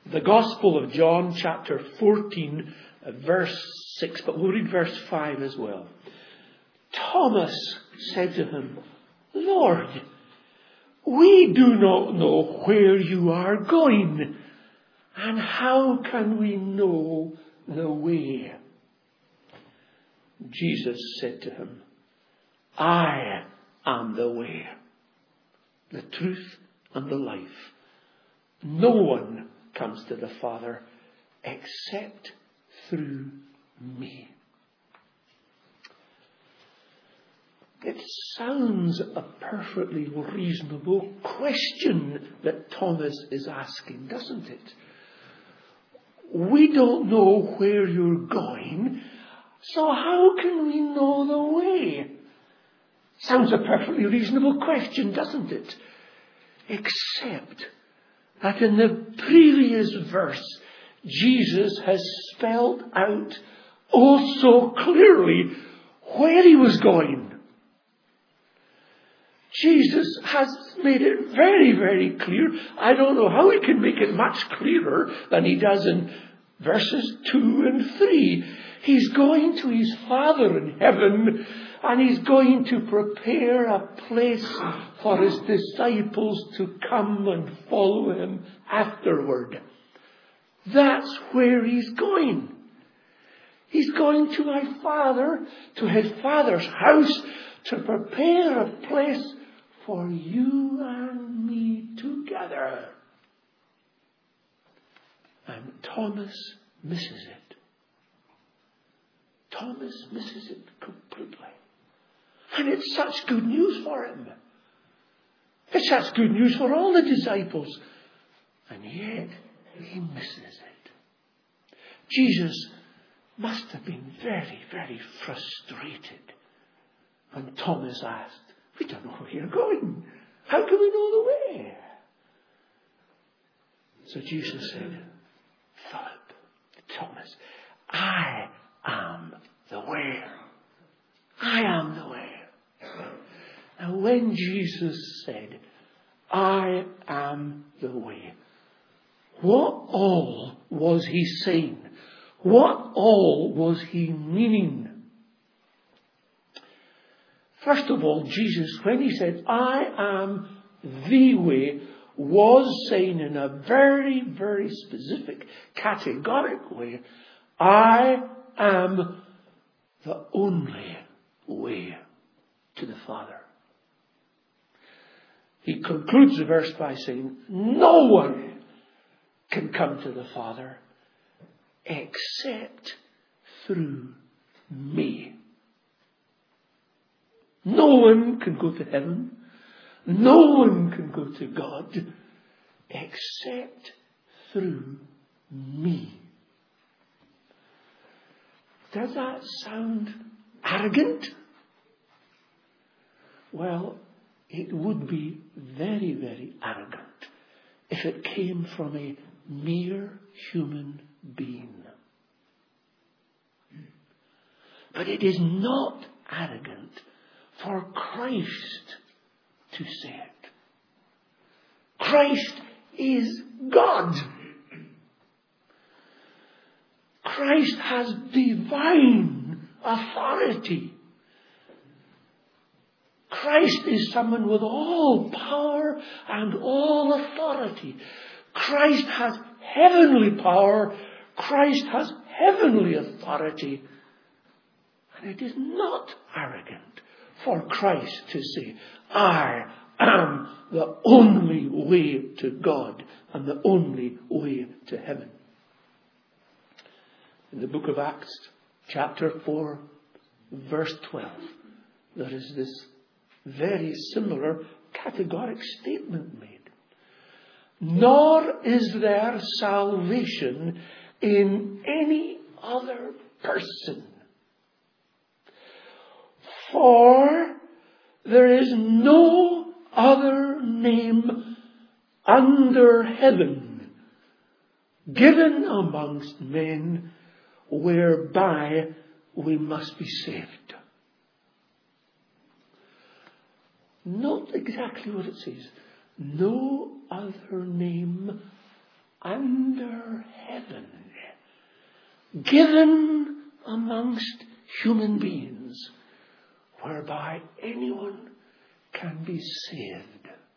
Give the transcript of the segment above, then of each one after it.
The Gospel of John, chapter 14, verse 6, but we'll read verse 5 as well. Thomas said to him, Lord, we do not know where you are going, and how can we know the way? Jesus said to him, I am the way, the truth, and the life. No one comes to the Father except through me. It sounds a perfectly reasonable question that Thomas is asking, doesn't it? We don't know where you're going, so how can we know the way? Sounds a perfectly reasonable question, doesn't it? Except that in the previous verse, Jesus has spelled out oh so clearly where he was going. Jesus has made it very, very clear. I don't know how he can make it much clearer than he does in verses 2 and 3. He's going to his Father in heaven, and he's going to prepare a place for his disciples to come and follow him afterward. That's where he's going. He's going to my Father, to his Father's house, to prepare a place for you and me together. And Thomas misses it. Thomas misses it completely. And it's such good news for him. It's such good news for all the disciples. And yet, he misses it. Jesus must have been very, very frustrated when Thomas asked, we don't know where you're going. How can we know the way? So Jesus said, Philip, Thomas, I am the way. I am the way. And when Jesus said, I am the way, what all was he saying? What all was he meaning? First of all, Jesus, when he said, I am the way, was saying in a very, very specific, categoric way, I am the only way to the Father. He concludes the verse by saying, no one can come to the Father except through me. No one can go to heaven. No one can go to God except through me. Does that sound arrogant? Well, it would be very, very arrogant if it came from a mere human being. But it is not arrogant for Christ to say it. Christ is God. Christ has divine authority. Christ is someone with all power and all authority. Christ has heavenly power. Christ has heavenly authority. And it is not arrogant for Christ to say, I am the only way to God and the only way to heaven. In the book of Acts, chapter 4, verse 12, there is this very similar categoric statement made. Nor is there salvation in any other person. For there is no other name under heaven given amongst men whereby we must be saved. Note exactly what it says. No other name under heaven, given amongst human beings, whereby anyone can be saved.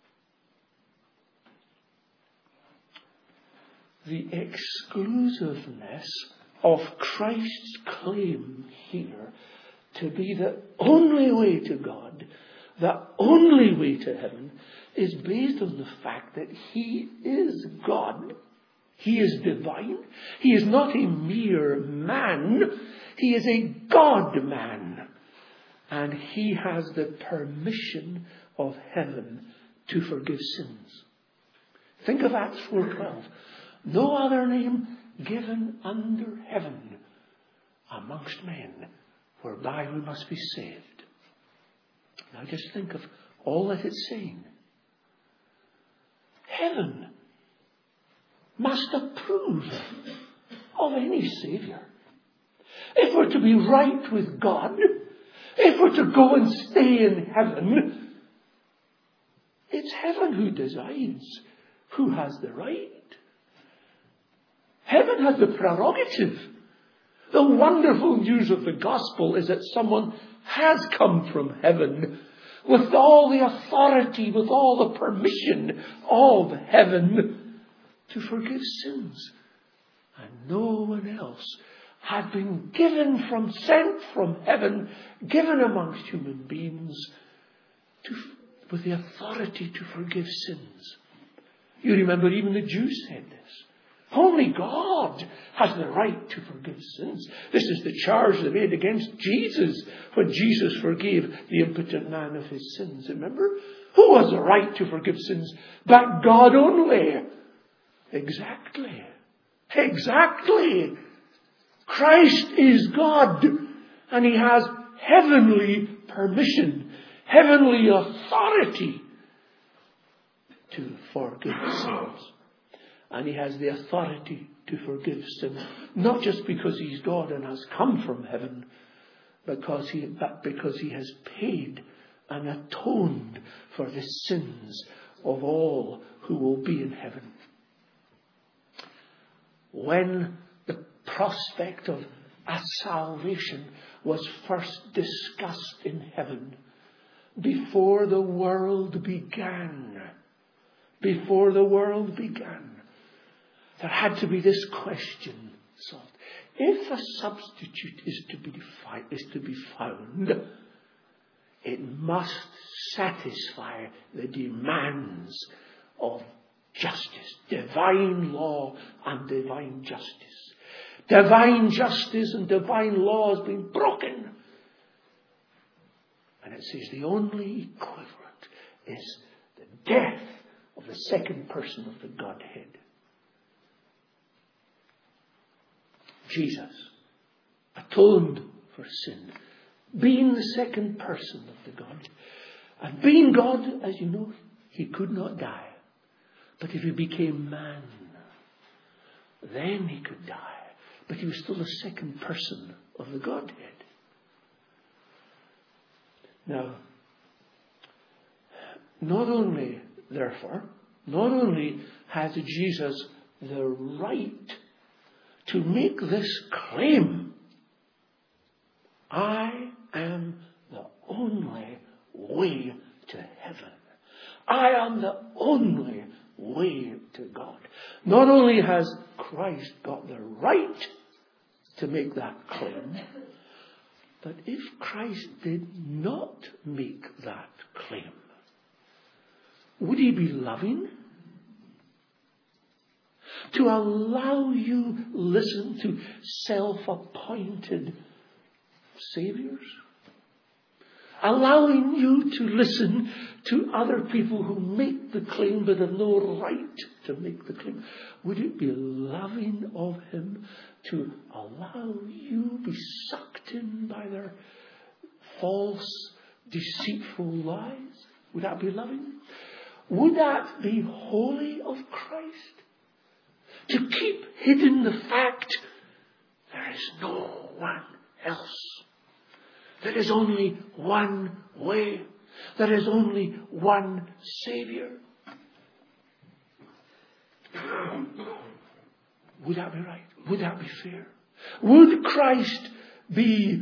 The exclusiveness of Christ's claim here to be the only way to God, the only way to heaven, is based on the fact that He is God. He is divine. He is not a mere man. He is a God-man. And He has the permission of heaven to forgive sins. Think of Acts 4:12. No other name given under heaven amongst men whereby we must be saved. Now just think of all that it's saying. Heaven must approve of any Saviour. If we're to be right with God, if we're to go and stay in heaven, it's heaven who decides who has the right. Heaven has the prerogative. The wonderful news of the gospel is that someone has come from heaven with all the authority, with all the permission of heaven to forgive sins. And no one else had been sent from heaven, given amongst human beings with the authority to forgive sins. You remember even the Jews said this. Only God has the right to forgive sins. This is the charge they made against Jesus when Jesus forgave the impotent man of his sins. Remember? Who has the right to forgive sins but God only? Exactly. Christ is God, and He has heavenly permission, heavenly authority to forgive sins. And He has the authority to forgive sin, not just because He's God and has come from heaven, but because He has paid and atoned for the sins of all who will be in heaven. When the prospect of a salvation was first discussed in heaven, before the world began, there had to be this question solved. If a substitute is to be found, it must satisfy the demands of justice, divine law and divine justice. Divine justice and divine law has been broken. And it says the only equivalent is the death of the second person of the Godhead. Jesus atoned for sin, being the second person of the Godhead. And being God, as you know, He could not die. But if He became man, then He could die. But He was still the second person of the Godhead. Now, not only has Jesus the right to make this claim, I am the only way to heaven. I am the only way to God. Not only has Christ got the right to make that claim, but if Christ did not make that claim, would He be loving to allow you listen to self-appointed saviors? Allowing you to listen to other people who make the claim but have no right to make the claim? Would it be loving of Him to allow you be sucked in by their false, deceitful lies? Would that be loving? Would that be holy of Christ? To keep hidden the fact there is no one else. There is only one way. There is only one Saviour. Would that be right? Would that be fair? Would Christ be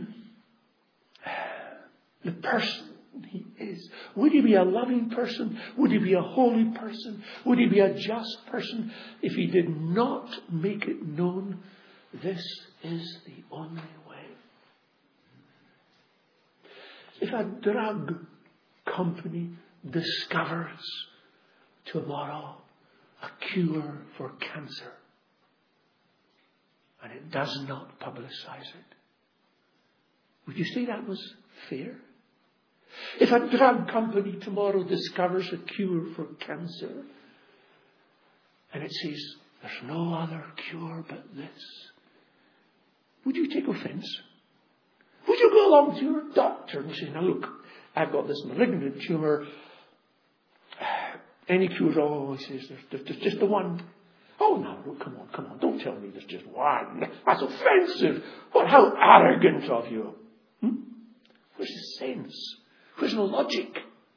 the person he is? Would he be a loving person? Would he be a holy person? Would he be a just person if he did not make it known this is the only way? If a drug company discovers tomorrow a cure for cancer and it does not publicize it, would you say that was fair? If a drug company tomorrow discovers a cure for cancer and it says there's no other cure but this, would you take offense? Would you go along to your doctor and say, now look, I've got this malignant tumour. Any cure? Oh, he says, there's just the one. Oh, no, look, come on. Don't tell me there's just one. That's offensive. What? How arrogant of you. Where's the sense? Where's the logic?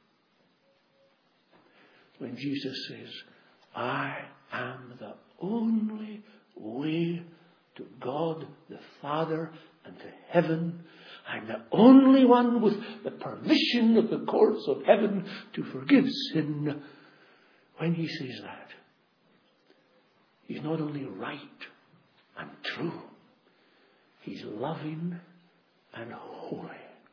When Jesus says, I am the only way to God the Father and to heaven. I'm the only one with the permission of the courts of heaven to forgive sin. When he says that, he's not only right and true, he's loving and holy.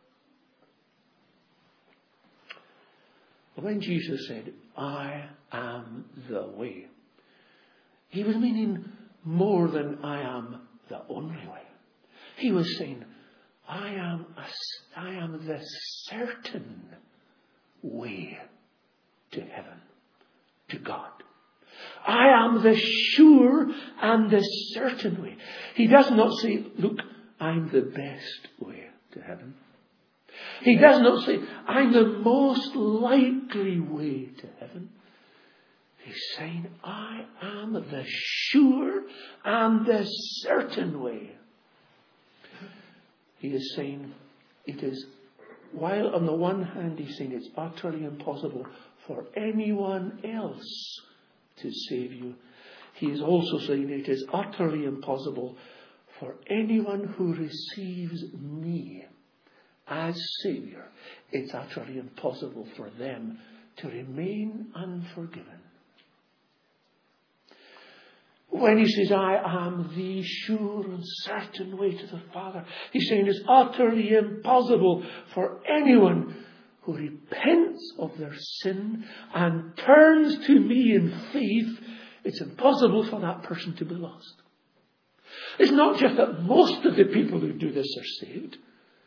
When Jesus said, I am the way, he was meaning more than I am the only way. He was saying, I am the certain way to heaven, to God. I am the sure and the certain way. He does not say, look, I'm the best way to heaven. He does not say, I'm the most likely way to heaven. He's saying, I am the sure and the certain way. He is saying, it is, while on the one hand he's saying it's utterly impossible for anyone else to save you, he is also saying it is utterly impossible for anyone who receives me as Saviour. It's utterly impossible for them to remain unforgiven. When he says, I am the sure and certain way to the Father, he's saying it's utterly impossible for anyone who repents of their sin and turns to me in faith. It's impossible for that person to be lost. It's not just that most of the people who do this are saved.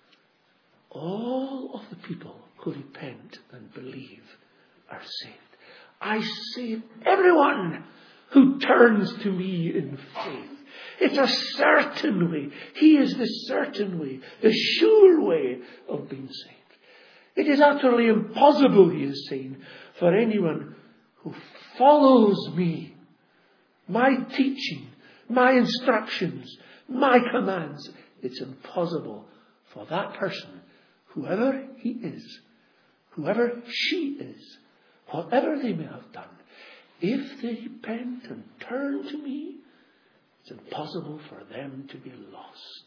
All of the people who repent and believe are saved. I save everyone who turns to me in faith. It's a certain way. He is the certain way, the sure way of being saved. It is utterly impossible, he is saying, for anyone who follows me, my teaching, my instructions, my commands. It's impossible for that person, whoever he is, whoever she is, whatever they may have done, if they repent and turn to me, it's impossible for them to be lost.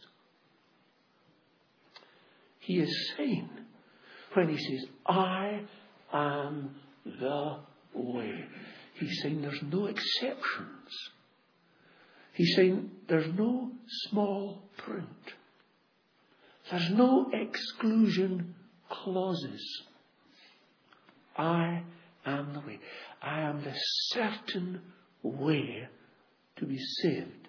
He is saying, when he says, I am the way, he's saying there's no exceptions. He's saying there's no small print. There's no exclusion clauses. I am the way. I am the certain way to be saved.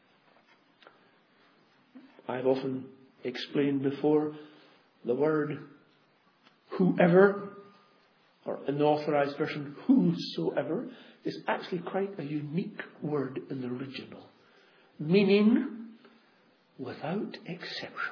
I've often explained before the word whoever, or in the Authorized Version, whosoever, is actually quite a unique word in the original, meaning without exception.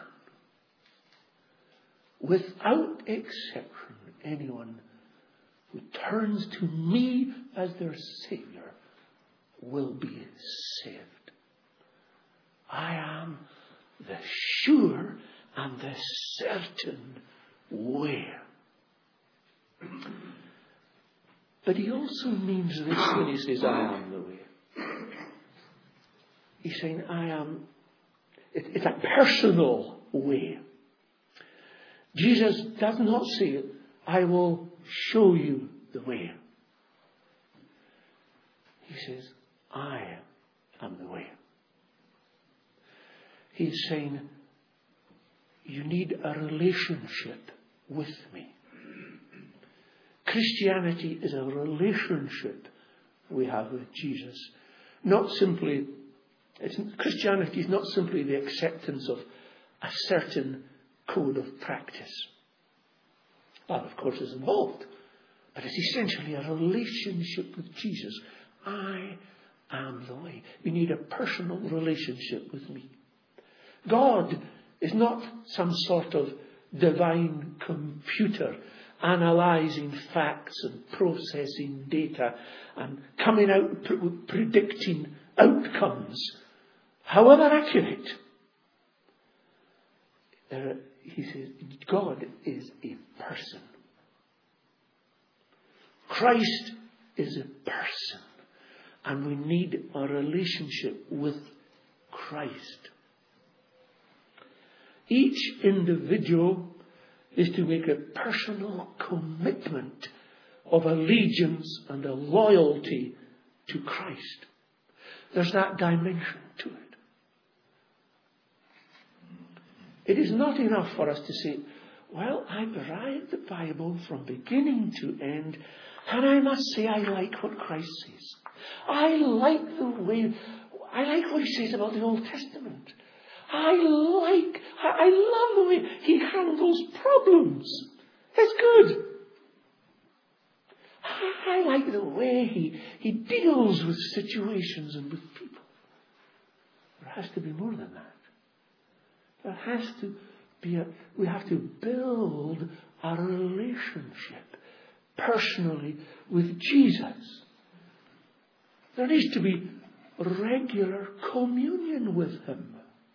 Without exception, anyone who turns to me as their Saviour will be saved. I am the sure and the certain way. But he also means this when he says, I am the way. He's saying, I am. It's a personal way. Jesus does not say, I will show you the way. He says, I am the way. He's saying, you need a relationship with me. Christianity is a relationship we have with Jesus. Christianity is not simply the acceptance of a certain code of practice. That, of course, is involved. But it's essentially a relationship with Jesus. I am the way. You need a personal relationship with me. God is not some sort of divine computer analysing facts and processing data and coming out predicting outcomes, however accurate. He says, God is a person. Christ is a person. And we need a relationship with Christ. Each individual is to make a personal commitment of allegiance and a loyalty to Christ. There's that dimension to it. It is not enough for us to say, well, I've read the Bible from beginning to end, and I must say I like what Christ says. I like what he says about the Old Testament. I love the way he handles problems. It's good. I like the way he deals with situations and with people. There has to be more than that. There has to be we have to build a relationship personally with Jesus. There needs to be regular communion with him.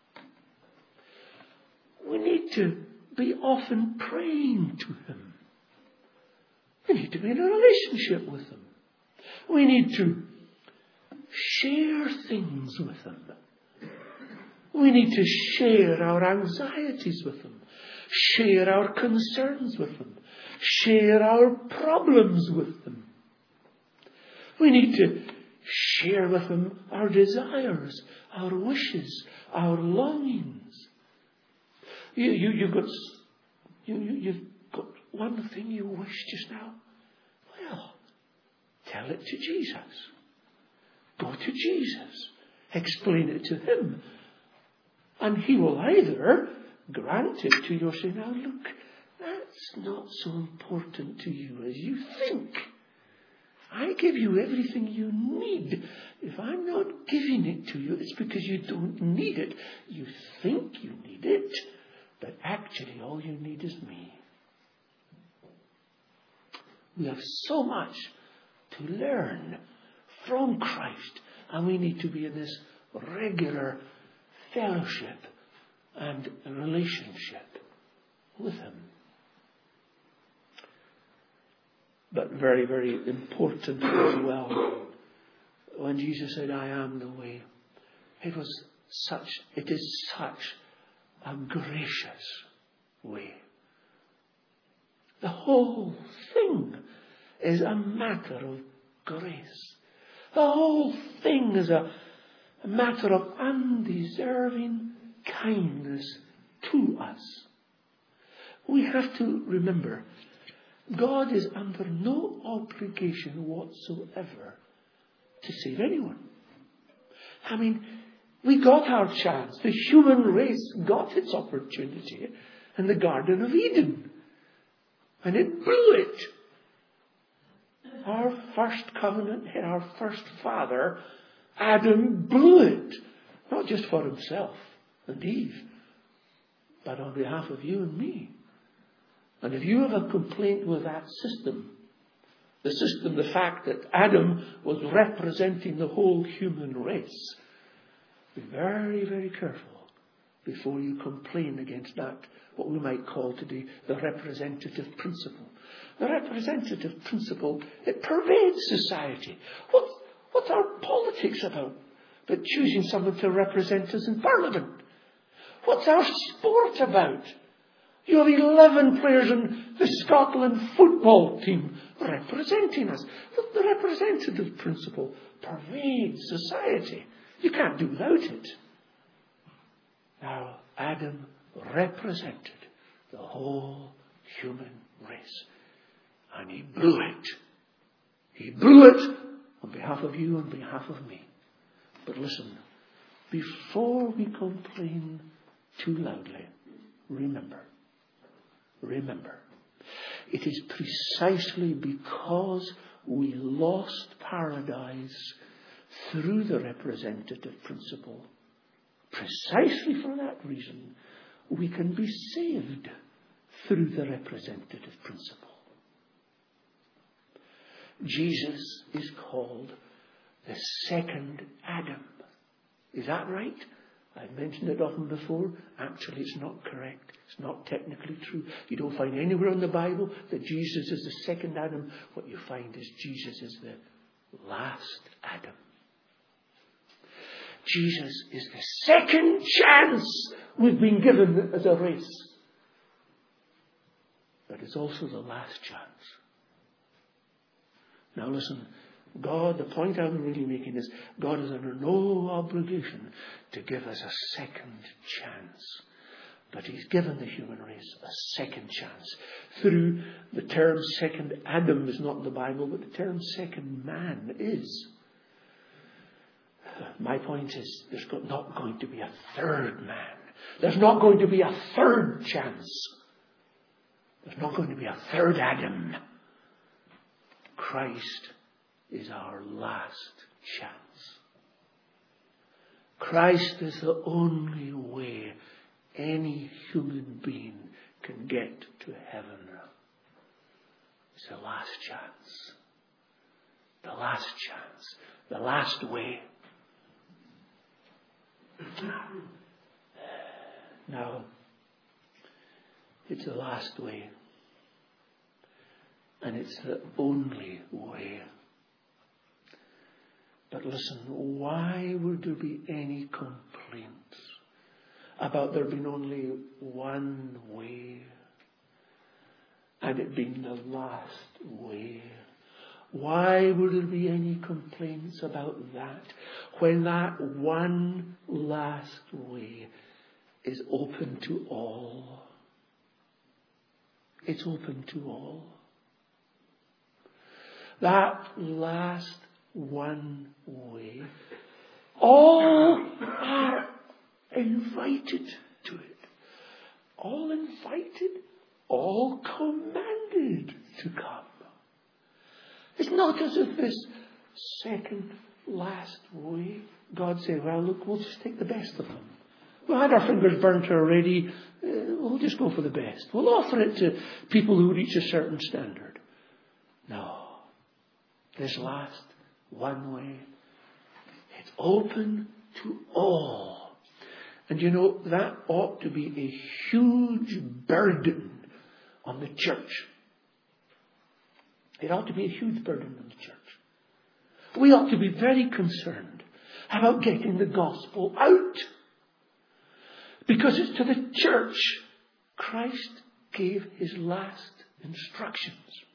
We need to be often praying to him. We need to be in a relationship with him. We need to share things with him. We need to share our anxieties with him. Share our concerns with him. Share our problems with him. We need to share with him our desires, our wishes, our longings. You've got one thing you wish just now. Well, tell it to Jesus. Go to Jesus. Explain it to him. And he will either grant it to you or say, now look, that's not so important to you as you think. I give you everything you need. If I'm not giving it to you, it's because you don't need it. You think you need it, but actually all you need is me. We have so much to learn from Christ, and we need to be in this regular fellowship and relationship with him. But very, very important as well, when Jesus said, I am the way, it is such a gracious way. The whole thing is a matter of grace. The whole thing is a matter of undeserving kindness to us. We have to remember, God is under no obligation whatsoever to save anyone. I mean, we got our chance. The human race got its opportunity in the Garden of Eden. And it blew it. Our first covenant, our first father, Adam, blew it. Not just for himself and Eve, but on behalf of you and me. And if you have a complaint with that system, the fact that Adam was representing the whole human race, be very, very careful before you complain against that, what we might call today the representative principle. The representative principle, it pervades society. What's our politics about? but choosing someone to represent us in Parliament. What's our sport about? You have 11 players in the Scotland football team representing us. The representative principle pervades society. You can't do without it. Now, Adam represented the whole human race. And he blew it. He blew it on behalf of you, on behalf of me. But listen, before we complain too loudly, remember, it is precisely because we lost paradise through the representative principle, precisely for that reason, we can be saved through the representative principle. Jesus is called the second Adam. Is that right? I've mentioned it often before. Actually, it's not correct. It's not technically true. You don't find anywhere in the Bible that Jesus is the second Adam. What you find is Jesus is the last Adam. Jesus is the second chance we've been given as a race. But it's also the last chance. Now listen, God, the point I'm really making is God is under no obligation to give us a second chance. But He's given the human race a second chance. Through the term second Adam is not in the Bible, but the term second man is. My point is there's not going to be a third man. There's not going to be a third chance. There's not going to be a third Adam. Christ is our last chance. Christ is the only way any human being can get to heaven. It's the last chance. The last chance. The last way. Now, it's the last way. And it's the only way. But listen, why would there be any complaints about there being only one way and it being the last way? Why would there be any complaints about that when that one last way is open to all? It's open to all. That last one way, all are invited to it. All invited, all commanded to come. It's not as if this second last way, God said, well, look, we'll just take the best of them. We had our fingers burnt already. We'll just go for the best. We'll offer it to people who reach a certain standard. No. This last one way, it's open to all. And you know, that ought to be a huge burden on the church. It ought to be a huge burden on the church. We ought to be very concerned about getting the gospel out. Because it's to the church Christ gave His last instructions.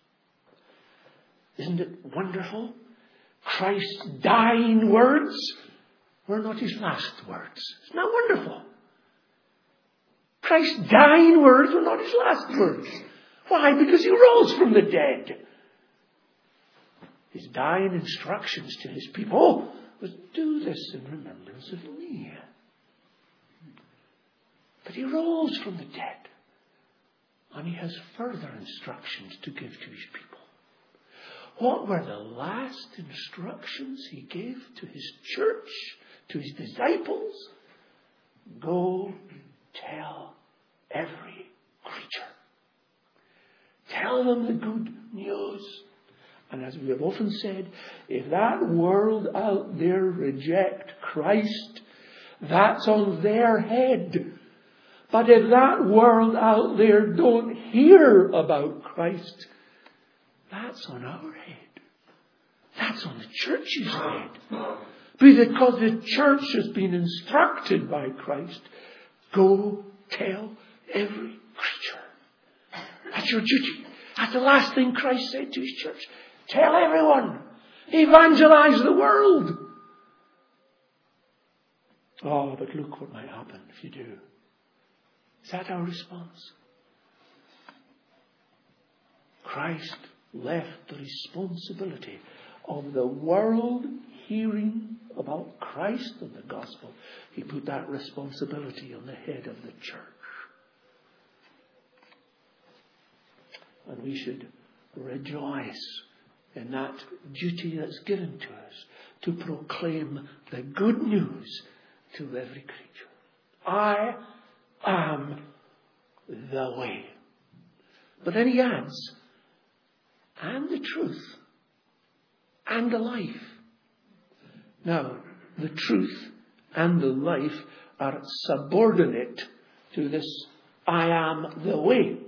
Isn't it wonderful? Christ's dying words were not His last words. Isn't that wonderful? Christ's dying words were not His last words. Why? Because He rose from the dead. His dying instructions to His people was, do this in remembrance of me. But He rose from the dead. And He has further instructions to give to His people. What were the last instructions He gave to His church, to His disciples? Go tell every creature. Tell them the good news. And as we have often said, if that world out there reject Christ, that's on their head. But if that world out there don't hear about Christ, that's on our head. That's on the church's head. Because the church has been instructed by Christ. Go tell every creature. That's your duty. That's the last thing Christ said to his church. Tell everyone. Evangelize the world. Oh, but look what might happen if you do. Is that our response? Christ left the responsibility of the world hearing about Christ and the gospel. He put that responsibility on the head of the church. And we should rejoice in that duty that's given to us to proclaim the good news to every creature. I am the way. But then he adds, and the truth, and the life. Now, the truth and the life are subordinate to this I am the way.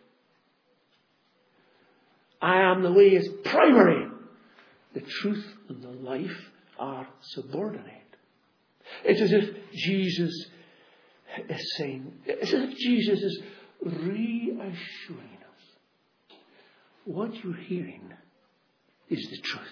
I am the way is primary. The truth and the life are subordinate. It's as if Jesus is saying, it's as if Jesus is reassuring us. What you're hearing is the truth.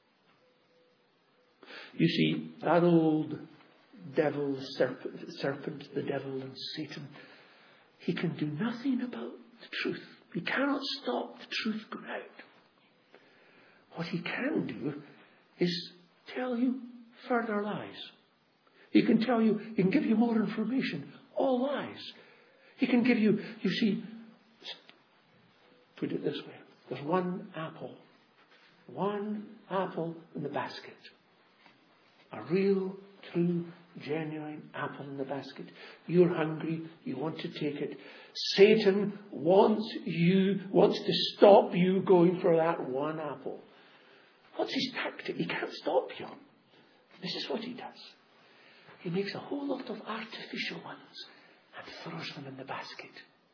You see, that old devil, serpent, the devil and Satan, he can do nothing about the truth. He cannot stop the truth going out. What he can do is tell you further lies. He can tell you, he can give you more information. All lies. He can give you, you see, put it this way. There's one apple in the basket. A real, true, genuine apple in the basket. You're hungry. You want to take it. Satan wants to stop you going for that one apple. What's his tactic? He can't stop you. This is what he does. He makes a whole lot of artificial ones and throws them in the basket.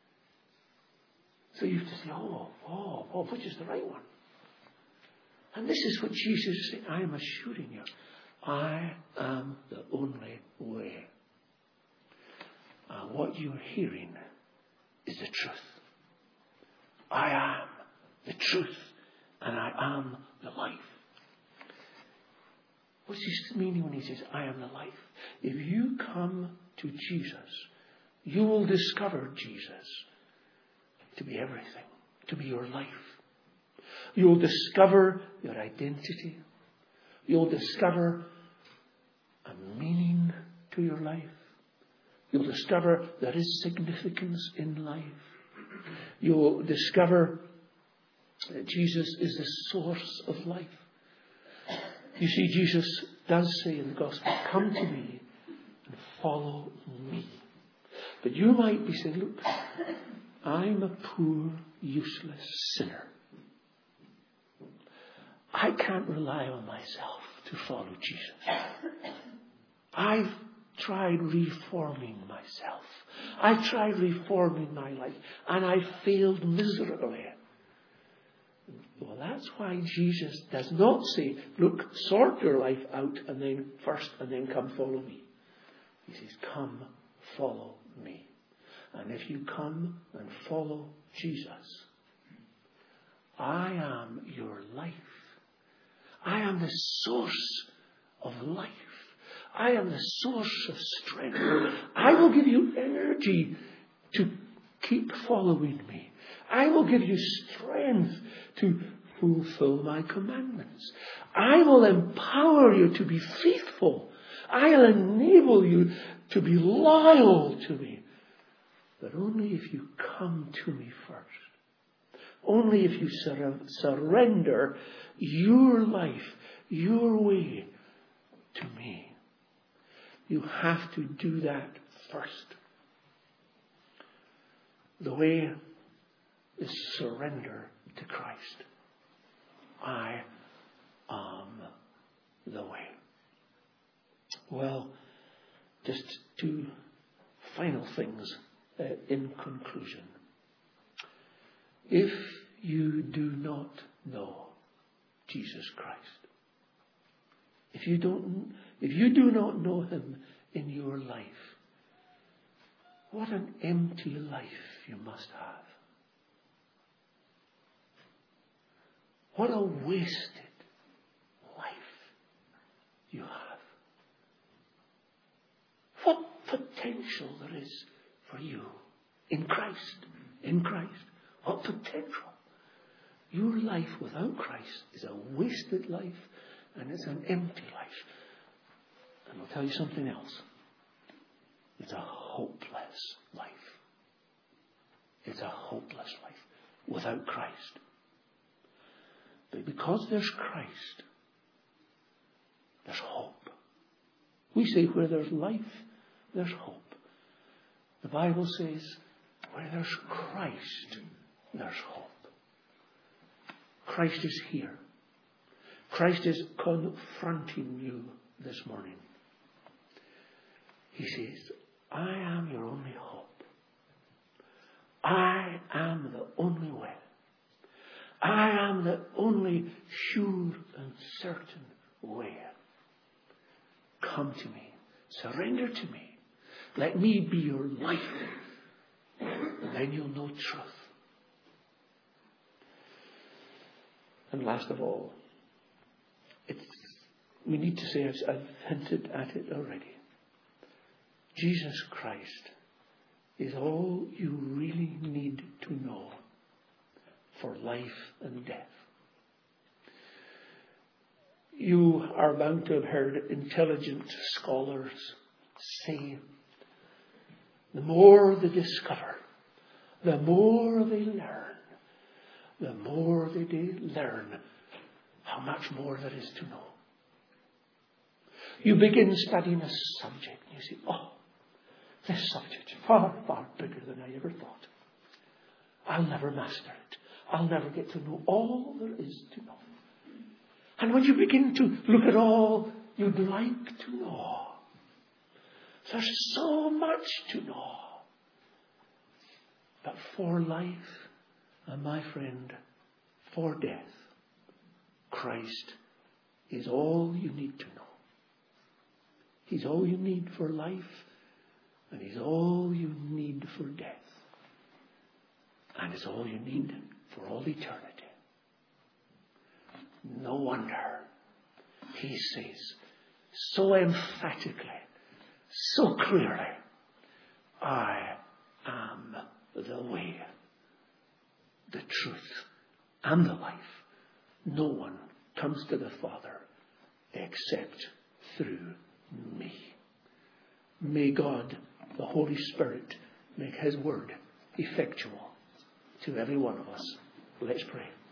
So you have to say, which is the right one? And this is what Jesus is saying. I am assuring you, I am the only way. What you're hearing is the truth. I am the truth, and I am the life. What's his meaning when he says, I am the life? If you come to Jesus, you will discover Jesus to be everything, to be your life. You'll discover your identity. You'll discover a meaning to your life. You'll discover there is significance in life. You'll discover that Jesus is the source of life. You see, Jesus does say in the gospel, come to me and follow me. But you might be saying, look, I'm a poor, useless sinner. I can't rely on myself to follow Jesus. I've tried reforming myself. I've tried reforming my life, and I failed miserably. Well, that's why Jesus does not say, look, sort your life out and then come follow me. He says, come follow me. And if you come and follow Jesus, I am your life. I am the source of life. I am the source of strength. I will give you energy to keep following me. I will give you strength to fulfill my commandments. I will empower you to be faithful. I'll enable you to be loyal to me. But only if you come to me first. Only if you surrender your life, your way to me. You have to do that first. The way is surrender to Christ. I am the way. Well, just two final things in conclusion. If you do not know Jesus Christ, If you do not know him in your life, what an empty life you must have. What a wasted life you have. What potential there is for you in Christ. In Christ. What potential. Your life without Christ is a wasted life, and it's an empty life. And I'll tell you something else. It's a hopeless life. It's a hopeless life without Christ. But because there's Christ, there's hope. We say where there's life, there's hope. The Bible says where there's Christ, there's hope. Christ is here. Christ is confronting you this morning. He says, I am your only hope. I am the only way. I am the only sure and certain way. Come to me. Surrender to me. Let me be your life. And then you'll know truth. And last of all, we need to say, I've hinted at it already. Jesus Christ is all you really need to know for life and death. You are bound to have heard intelligent scholars say, the more they discover, the more they learn, the more they learn how much more there is to know. You begin studying a subject and you say, oh, this subject is far, far bigger than I ever thought. I'll never master it. I'll never get to know all there is to know. And when you begin to look at all you'd like to know, there's so much to know. But for life, and my friend, for death, Christ is all you need to know. He's all you need for life, and He's all you need for death. And it's all you need for all eternity. No wonder He says so emphatically, so clearly, I am the way, the truth, and the life. No one comes to the Father except through me. May God, the Holy Spirit, make His word effectual to every one of us. Let's pray.